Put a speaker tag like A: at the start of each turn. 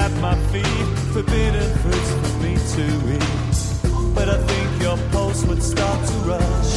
A: at my feet, forbidden fruits for me to eat. But I think your pulse would start to rush